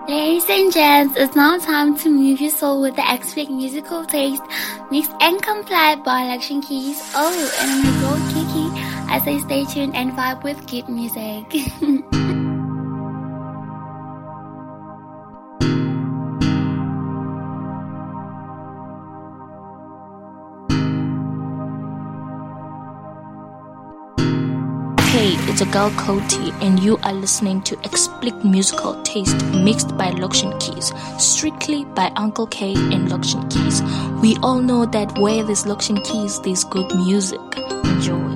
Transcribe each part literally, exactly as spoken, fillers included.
Ladies and gents, it's now time to move your soul with the X-Flick musical taste, mixed and complied by Lakshan Keys. Oh, and I'm your girl Kiki. I say stay tuned and vibe with good music. Hey, it's a girl Koti, and you are listening to Explicit Musical Taste mixed by Lakshan Keys, strictly by Uncle K and Lakshan Keys. We all know that where there's Lakshan Keys, there's good music. Enjoy.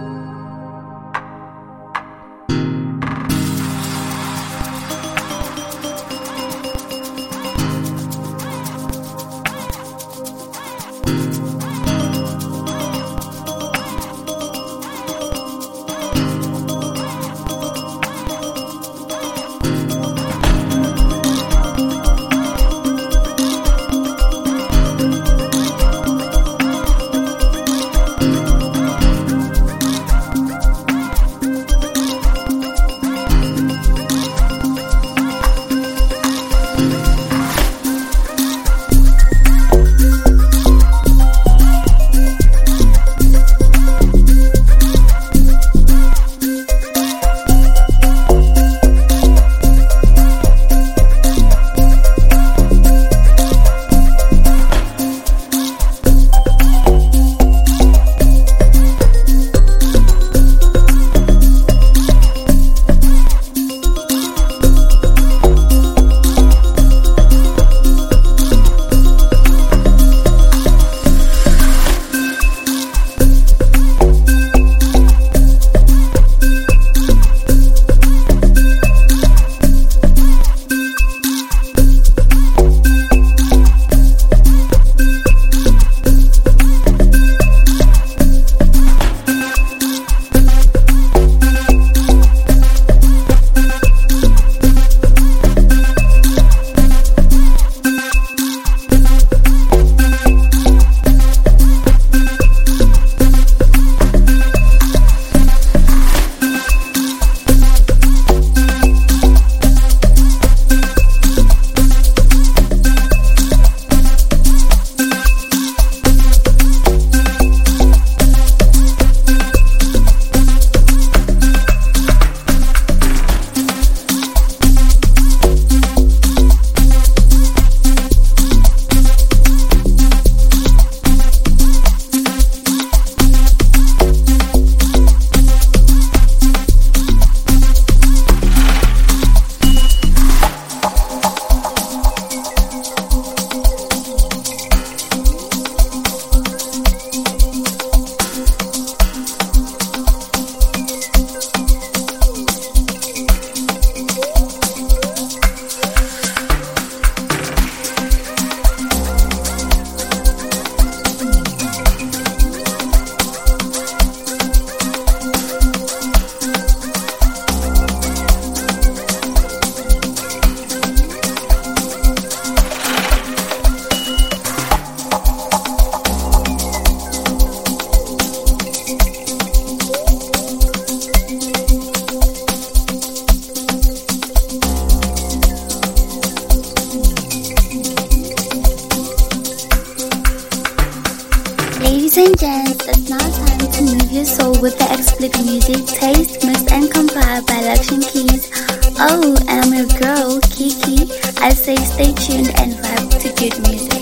Ladies and gents, it's now time to move your soul with the Explicit music taste, mixed and compiled by Lakshan Keys. Oh, and I'm your girl, Kiki. I say stay tuned and vibe to good music.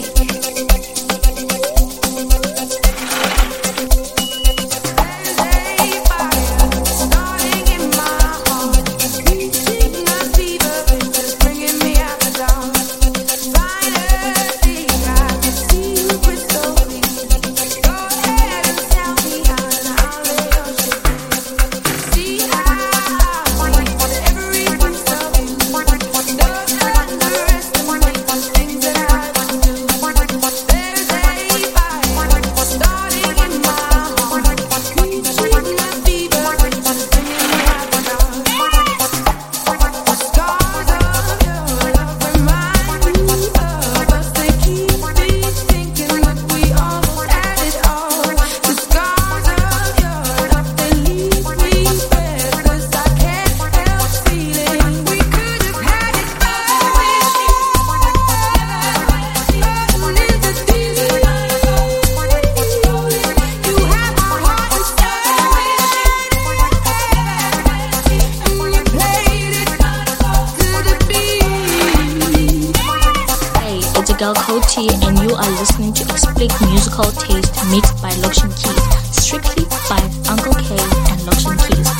Things that I would do. Coty, and you are listening to Explic Musical Taste mixed by Lokshin Keys, strictly by Uncle K and Lokshin Keys.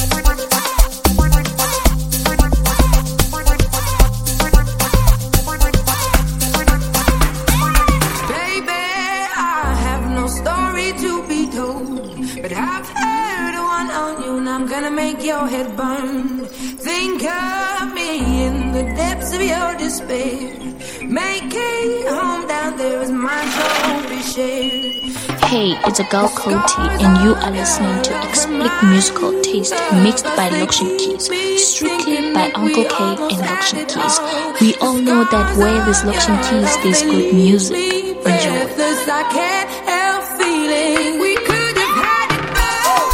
Baby, I have no story to be told, but I've heard one on you, and I'm gonna make your head burn. Think of me in the depths of your despair. Make it home down there as my soul be shared. Hey, it's a girl Coty, and you are listening to Explic Musical Taste mixed by Lokshin Keys, strictly by Uncle K and Lokshin Keys. We all know that where there's Lokshin Keys, there's good music. Enjoy. I can't help feeling we could have had it both.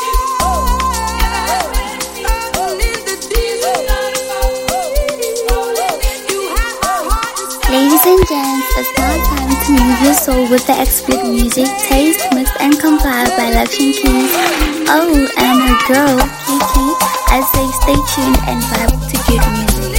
Ladies and gents, it's now time to move your soul with the Explic music taste mixed and compiled by Lokshin Keys. Oh, and I'm your girl, Kiki. I say stay tuned and vibe to good music.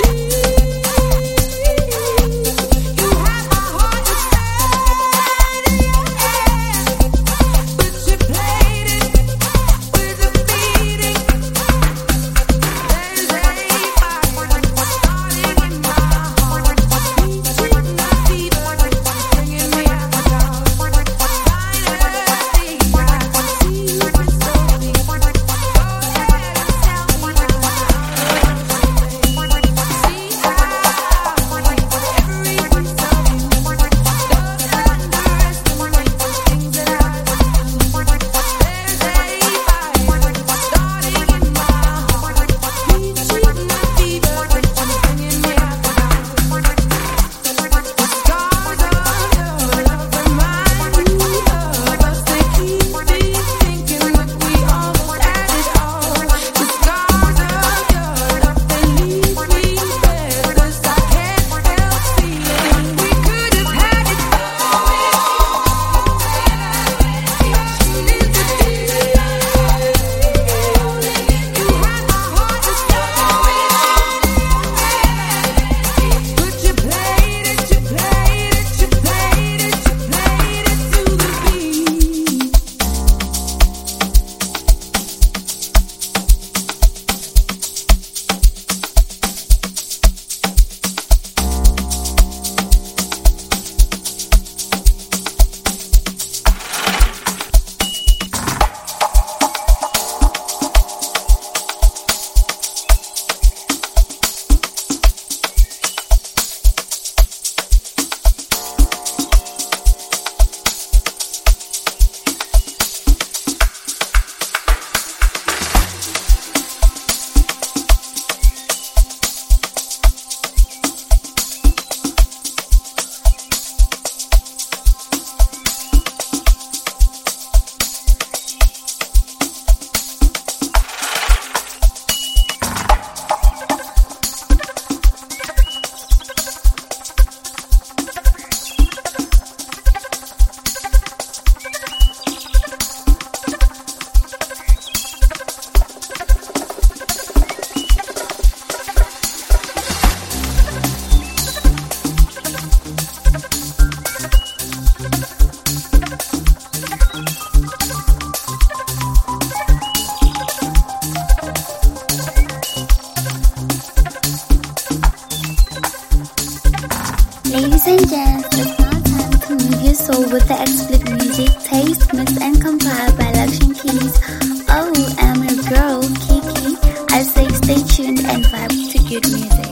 Ladies and gents, it's now time to move your soul with the Explic music taste mixed and compiled by Lokshin Keys. Oh, and I'm your girl, Kiki. I say stay tuned and vibe to good music.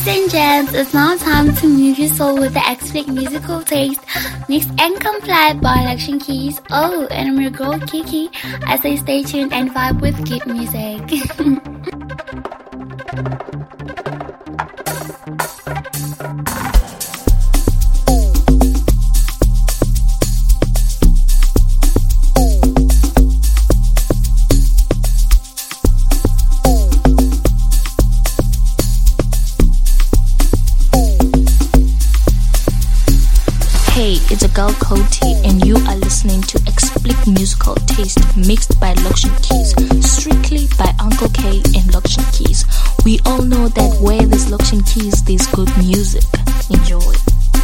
Ladies and gents, it's now time to move your soul with the X-Flick musical taste, mixed and complied by Lakshan Keys. Oh, and I'm your girl Kiki. I say stay tuned and vibe with good music. Hey, it's a girl Koti, and you are listening to Explic Musical Taste, mixed by Lakshan Keys, strictly by Uncle K and Lakshan Keys. We all know that where there's Lakshan Keys, there's good music. Enjoy.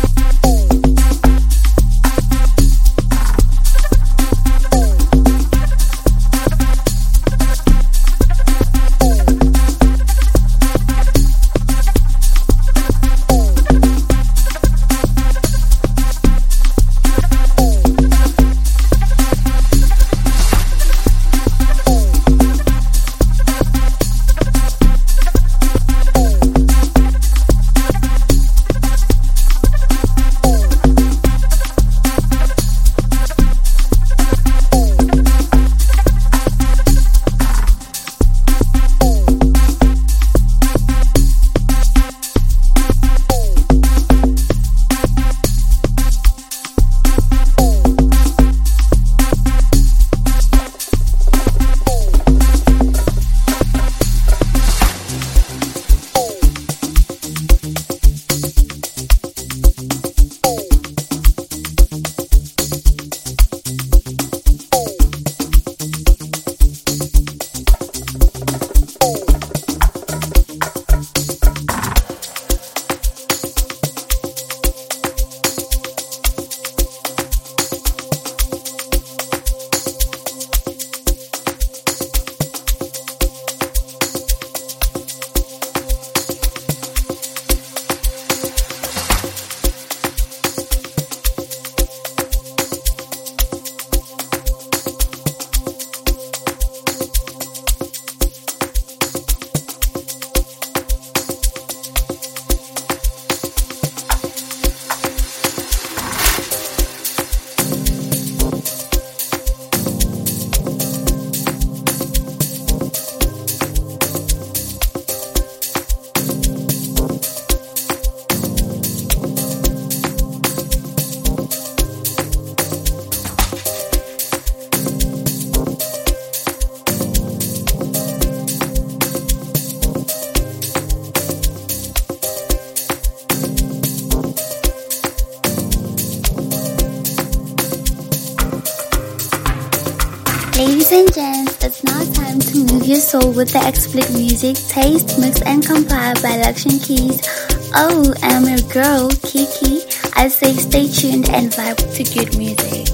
Ladies and gents, it's now time to move your soul with the Explic music taste, mixed and compiled by Lakshan Keys. Oh, and I'm your girl, Kiki. I say stay tuned and vibe to good music.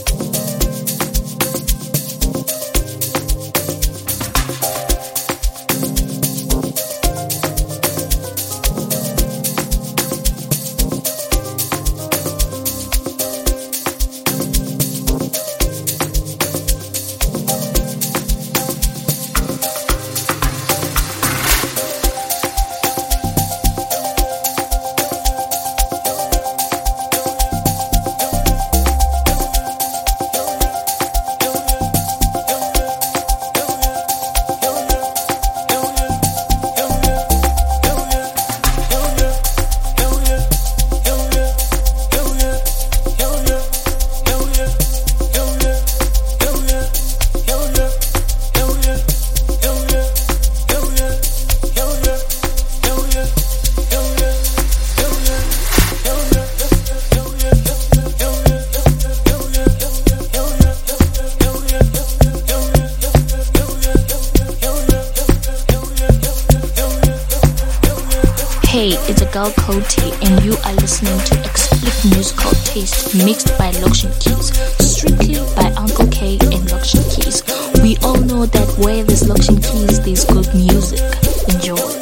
Hey, it's a girl Koti, and you are listening to Explic Musical Taste, mixed by Lakshan Keys, strictly by Uncle K and Lakshan Keys. We all know that where there's Lakshan Keys, there's good music. Enjoy.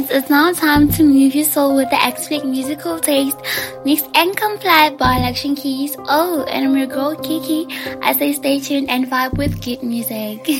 gents, it's now time to move your soul with the X-Flick musical taste, mixed and complied by Lakshan Keys. Oh, and I'm your girl Kiki. I say stay tuned and vibe with good music.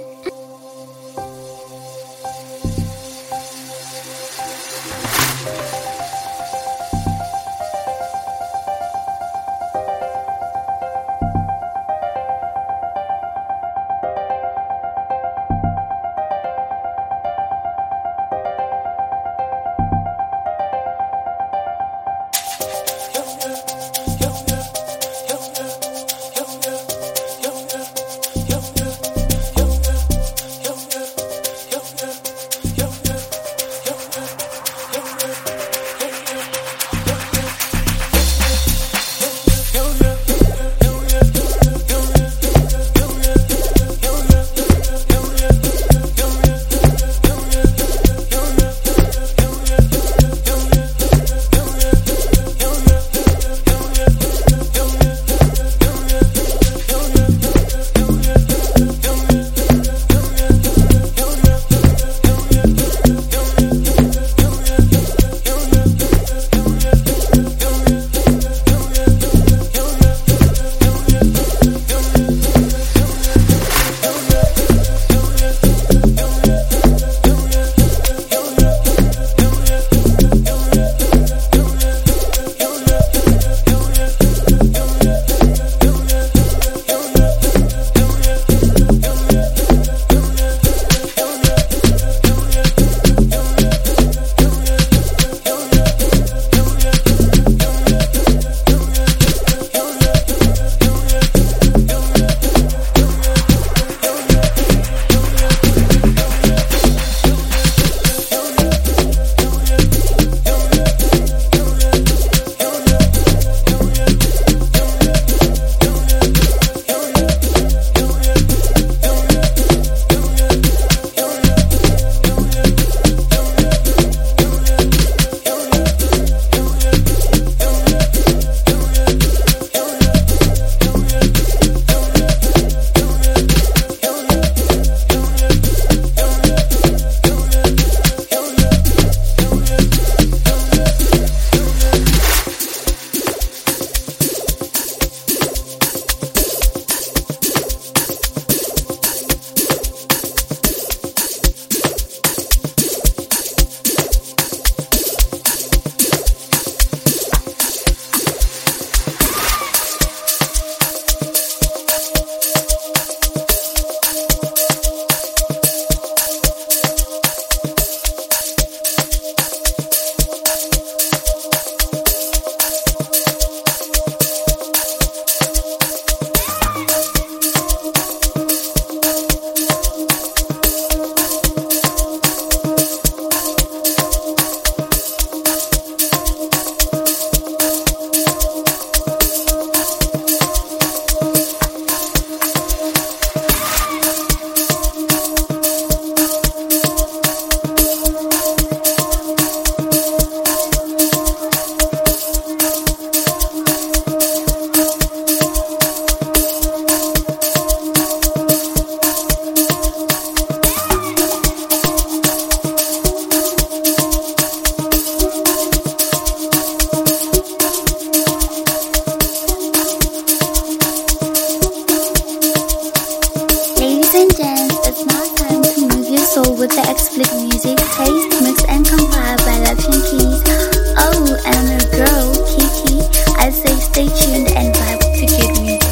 With the X-Flick music taste, mixed and compiled by Lakshan Keys. Oh, and I'm your girl, Kiki. I say stay tuned and vibe to good music.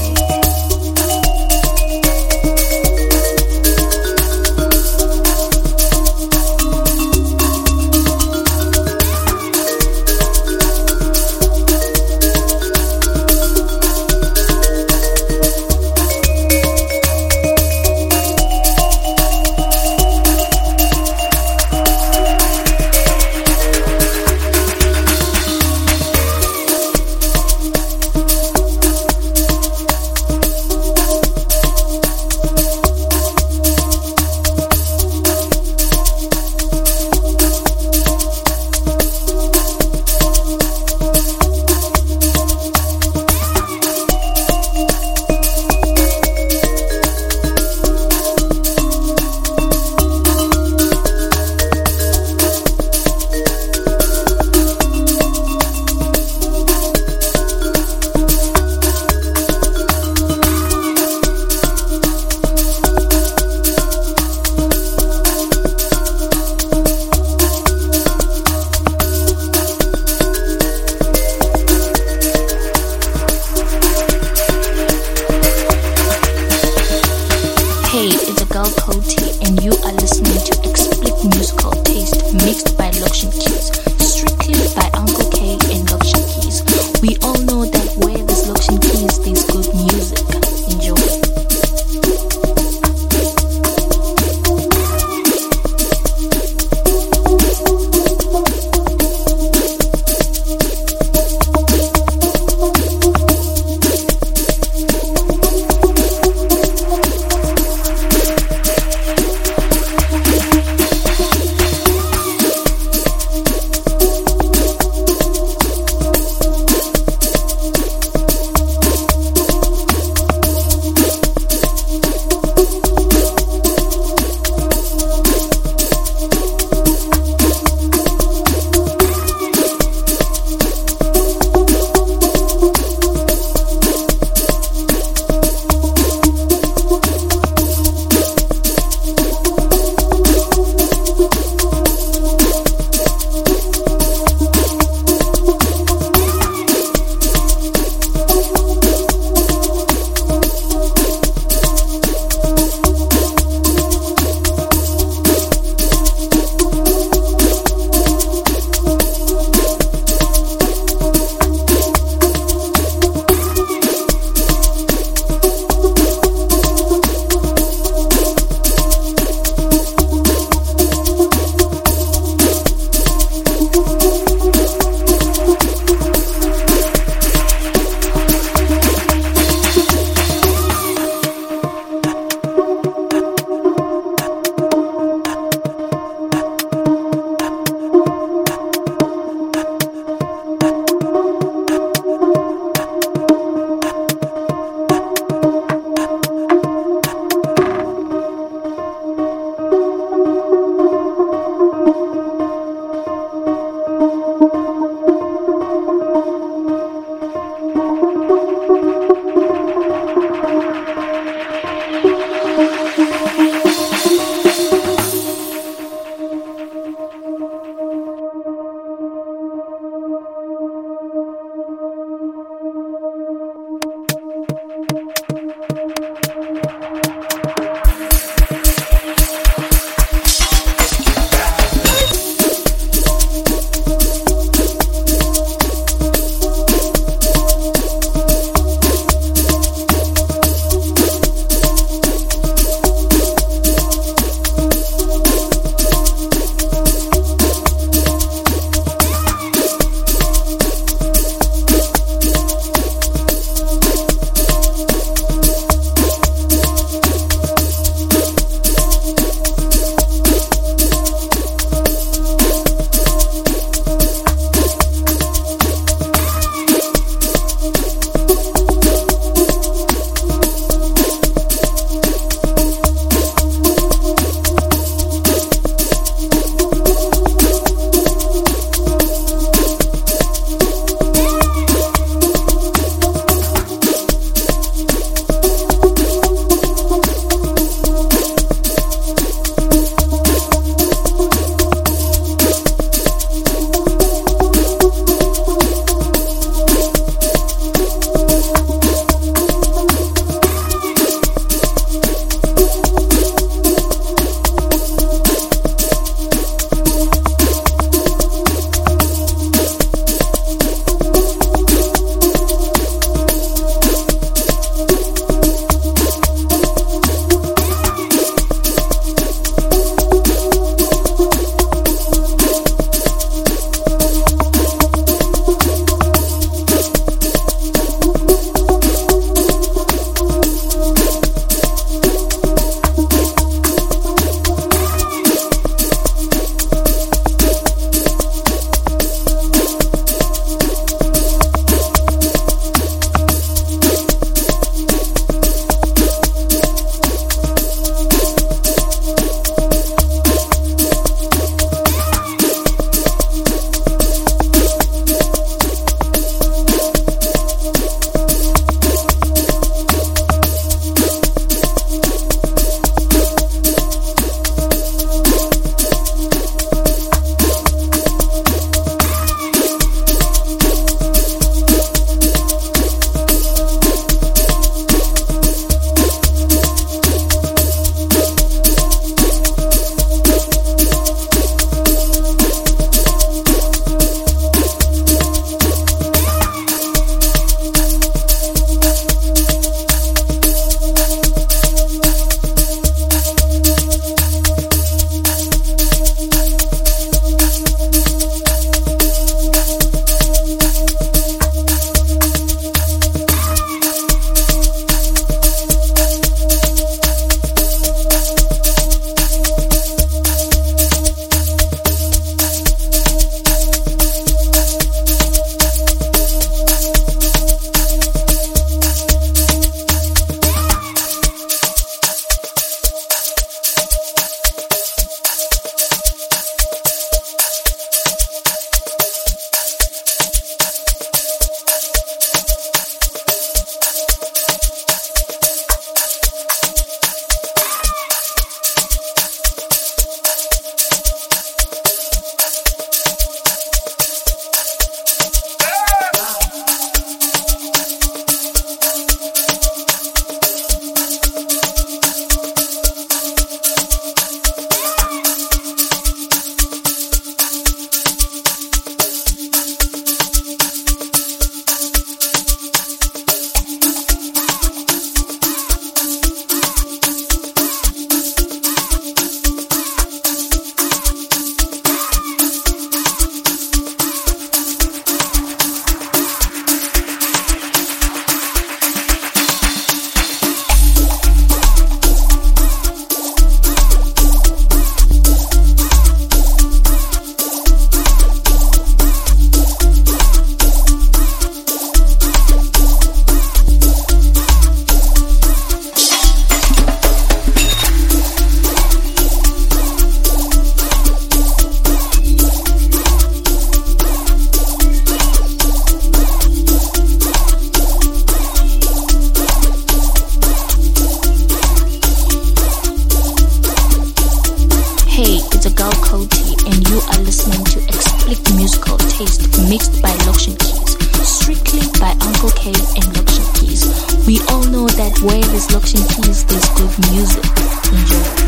listening to Explicit Musical Taste mixed by Lokshin Keys, strictly by Uncle K and Lokshin Keys. We all know that where there's Lokshin Keys, there's good music. Enjoy.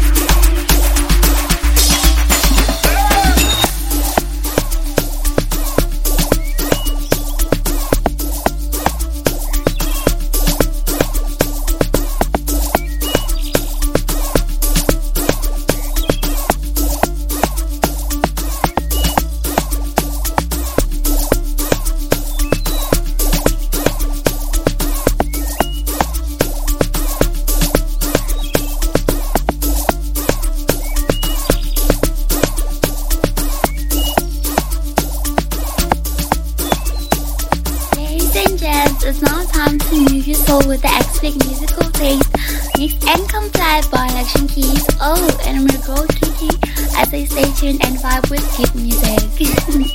It's now time to move your soul with the Explicit Musical Taste, mixed and complied by Lokshin Keys. Oh, and I'm your girl Kiki. I say stay tuned and vibe with good music.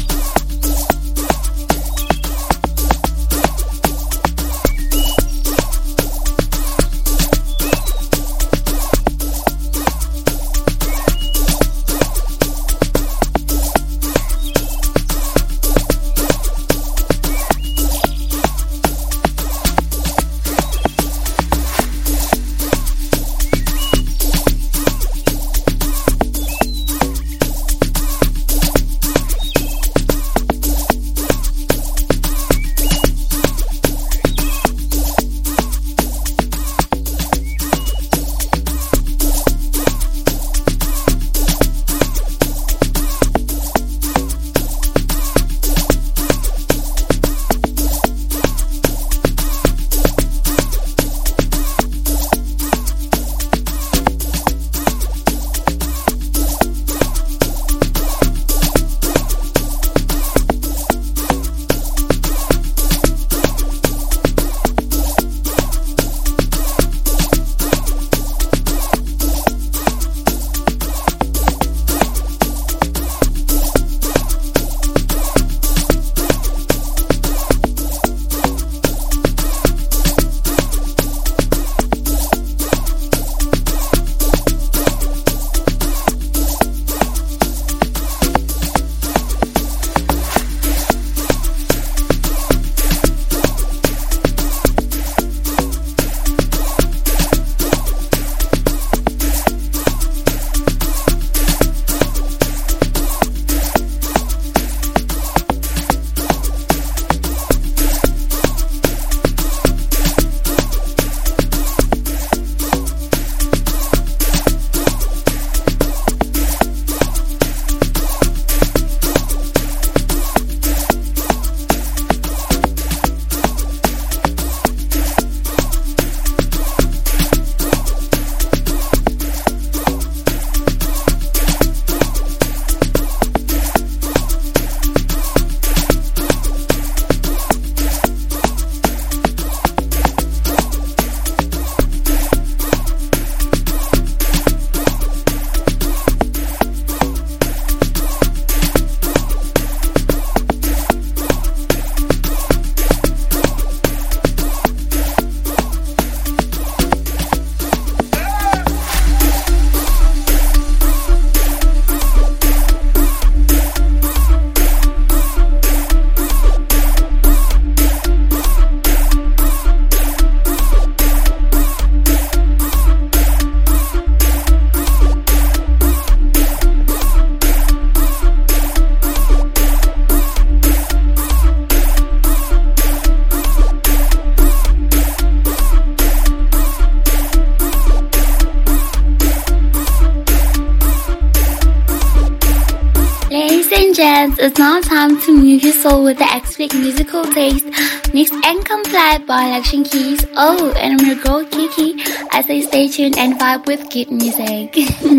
It's now time to move your soul with the Explicit Musical Taste, mixed and complied by Lokshin Keys. Oh, and I'm your girl Kiki. I say stay tuned and vibe with good music.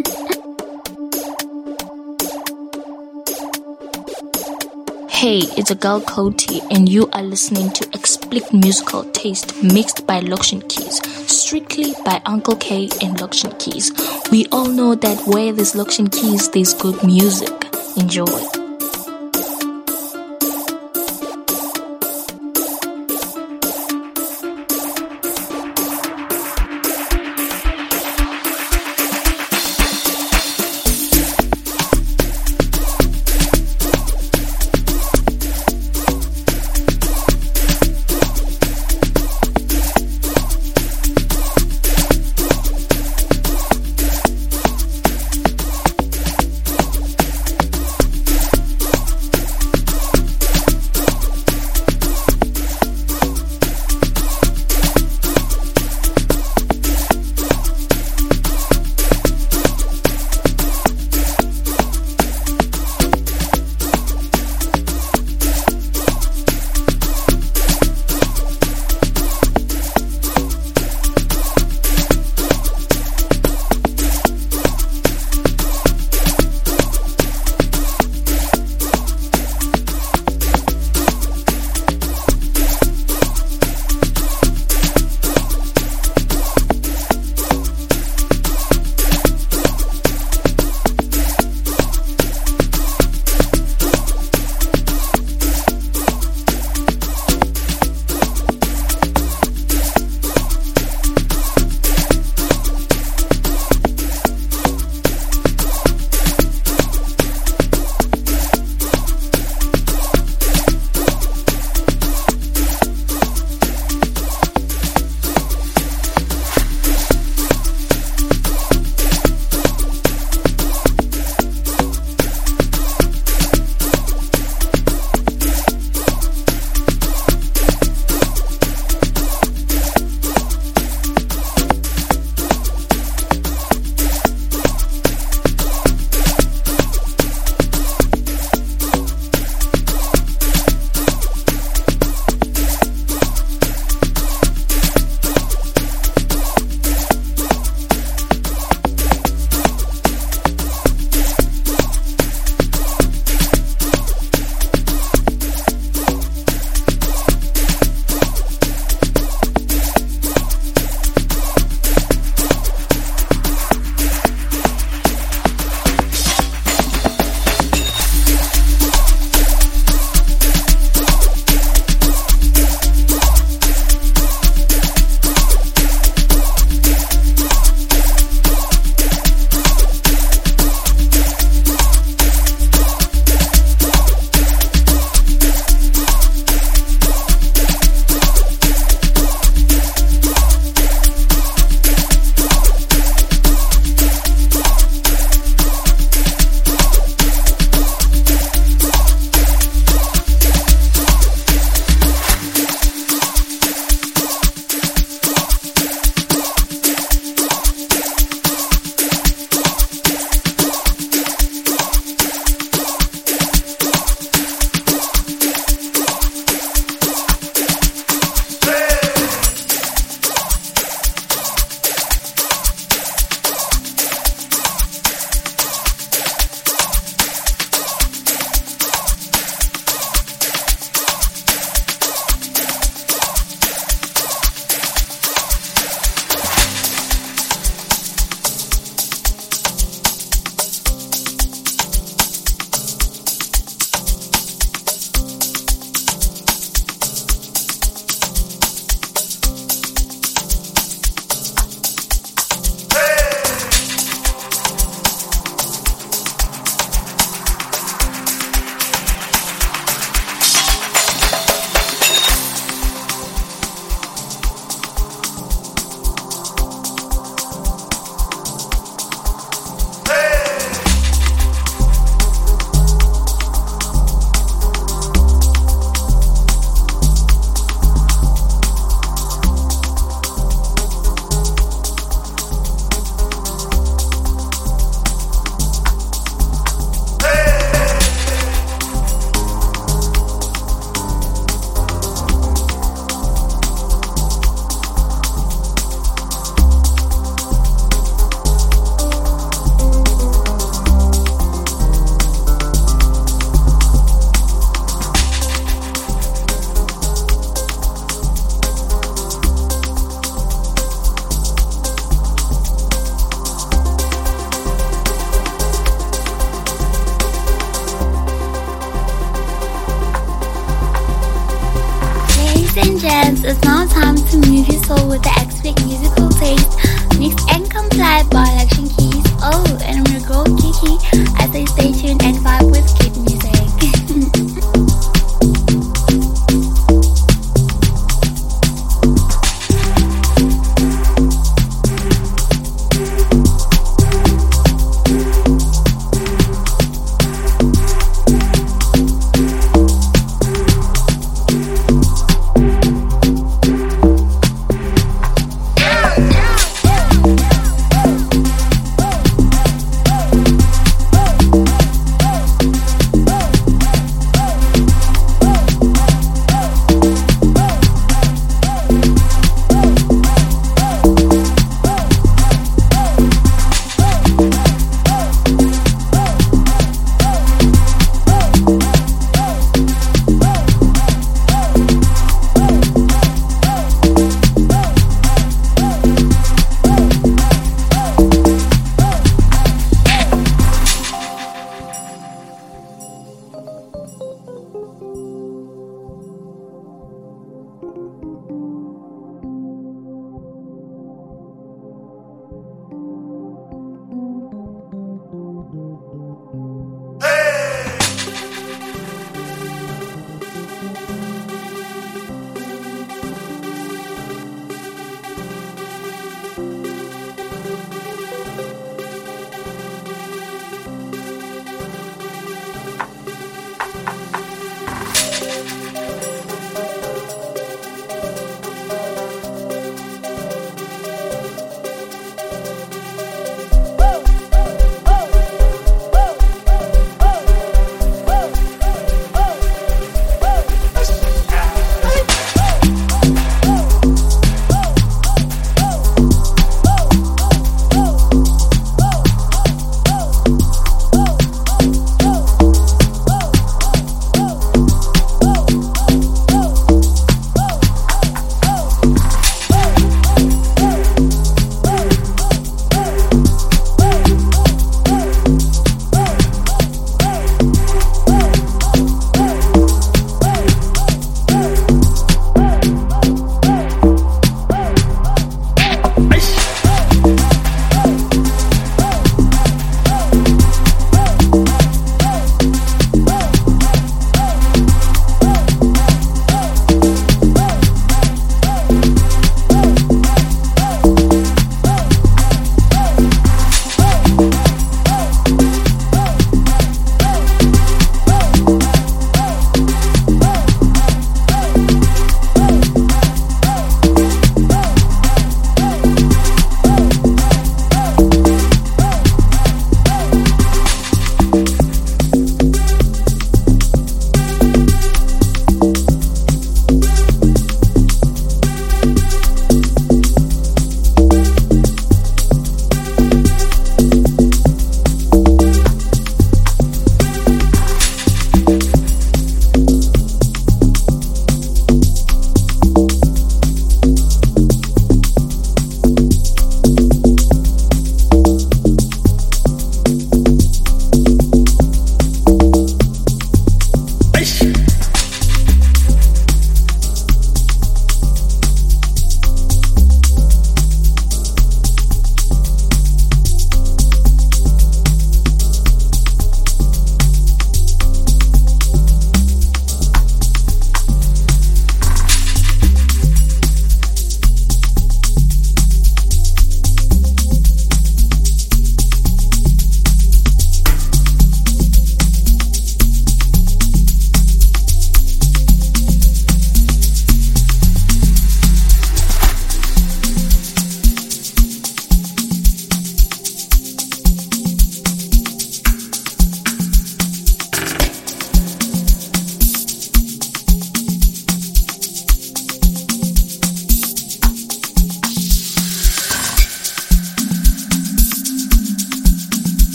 Hey, it's a girl Koti, and you are listening to Explicit Musical Taste mixed by Lokshin Keys, strictly by Uncle K and Lokshin Keys. We all know that where there's Lokshin Keys, there's good music. Enjoy.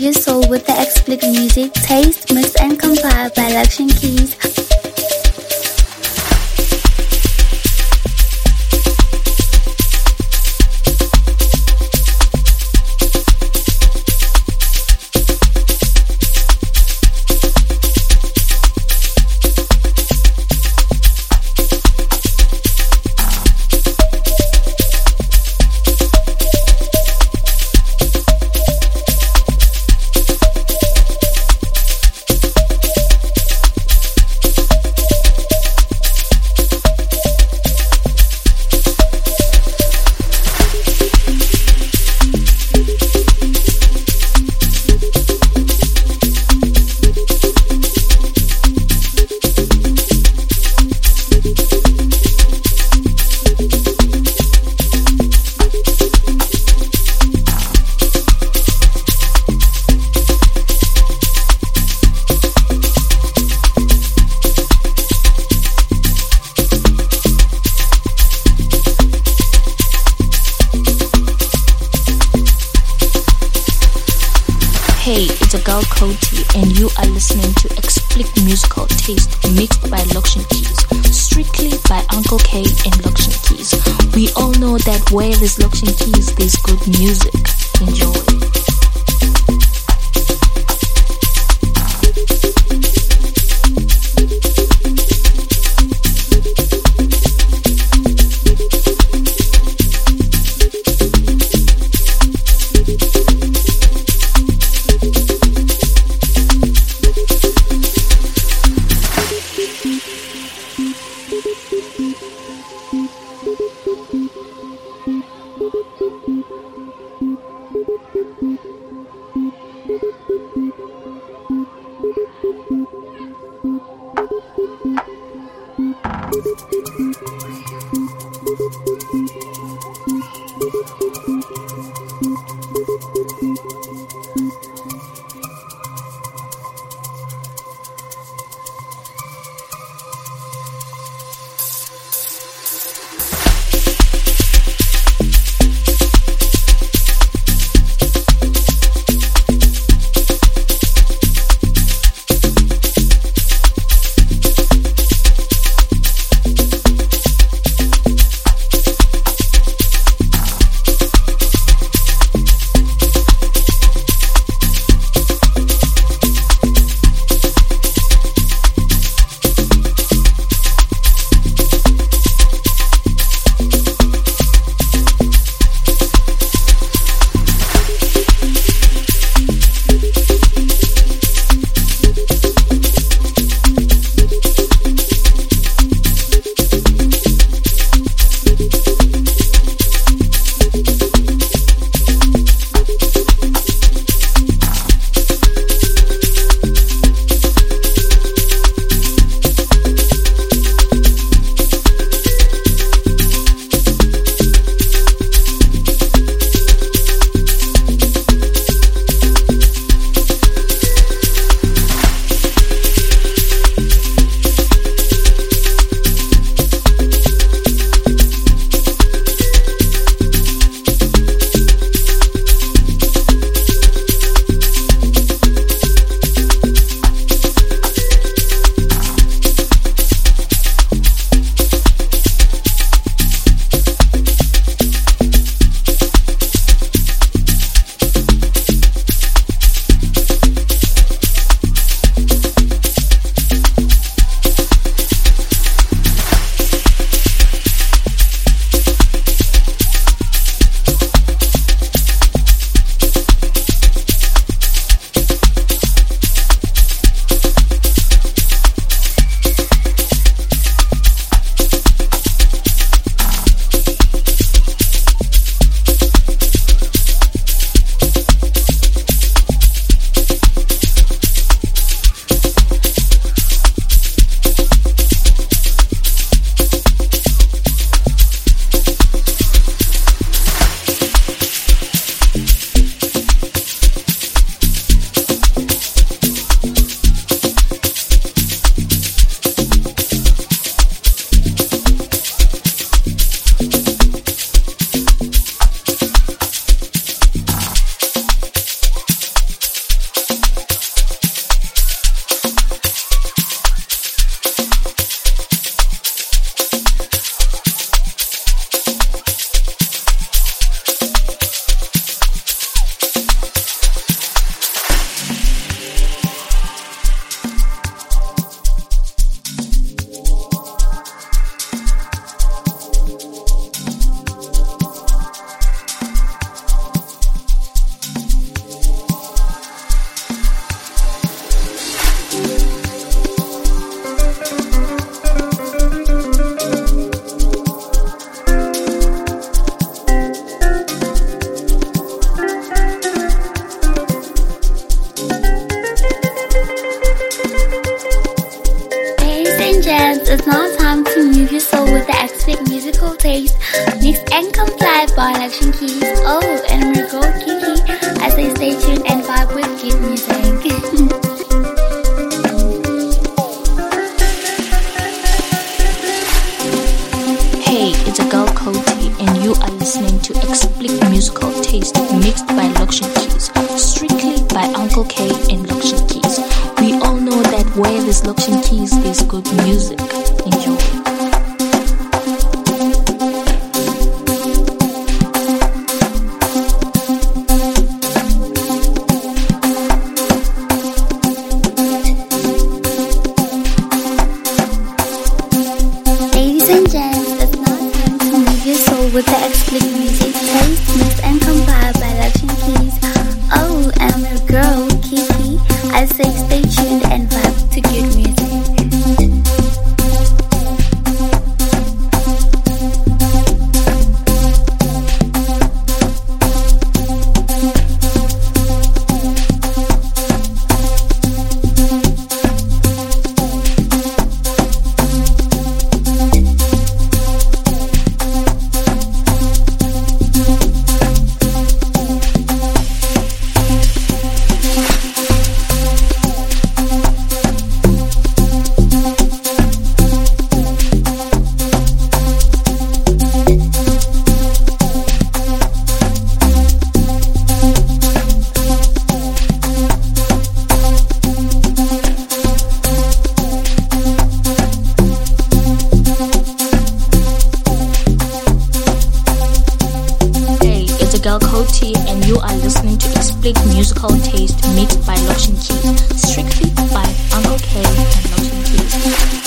your soul with the explicit music, taste, mixed and compiled by Luxury Keys. Hey, it's a girl Coty, and you are listening to Explicit Musical Taste mixed by Luxury Keys, strictly by Uncle K and Luxury Keys. We all know that where there's Luxury Keys, there's good music. Enjoy. it's now time to move your soul with the Expect musical taste, mixed and complied by Luxury Keys. Oh, and I'm your girl Kiki. I say stay tuned and vibe with good music. Hey, it's a girl Cody, and you are listening to Explicit Musical Taste mixed by Luxury Keys, strictly by Uncle K and Luxury Keys. We all know that where there's Luxury Keys, there's good music. Enjoy. With the Explicit music taste, mixed and compiled by Luxury Keys. Oh, and I'm your girl, Kiki. I say stay tuned and vibe to good music. And you are listening to Explicit Musical Taste mixed by Luxury Keys, strictly by Uncle K and Luxury Keys.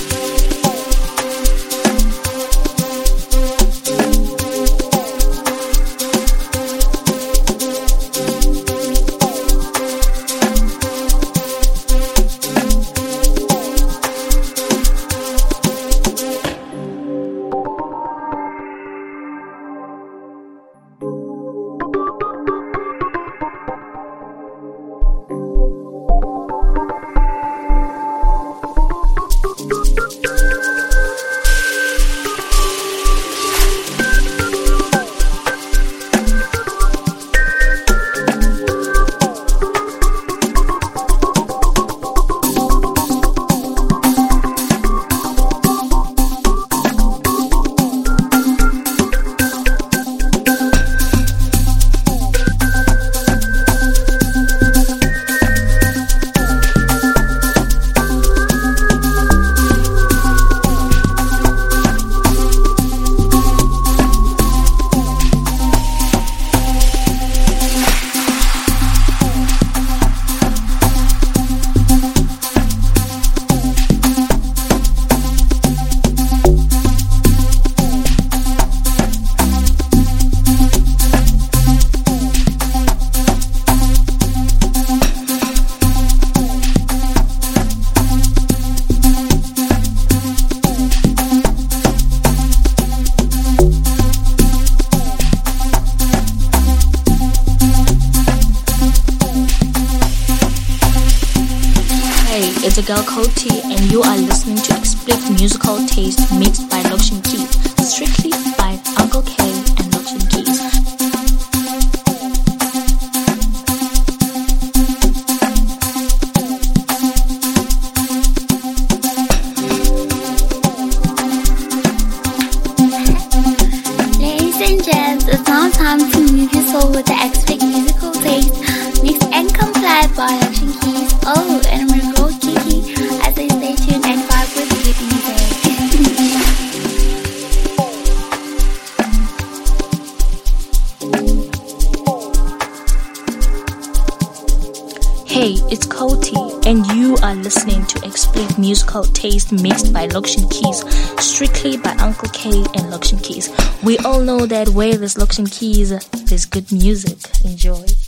It's a girl Cody, and you are listening to Explicit Musical Taste mixed by Luxury Keys, strictly by Uncle K and Luxury Keys. Ladies and gents, it's now time to move your soul with the Explicit Musical Taste mixed and complied by Luxury Keys. Oh, and I'm your girl Kiki. I say stay tuned and vibe with good music. Hey, it's Cody, and you are listening to Explicit Musical Taste mixed by Luxury Keys, strictly by Uncle K and Luxury Keys. We all know that where there's Luxury Keys, there's good music. Enjoy.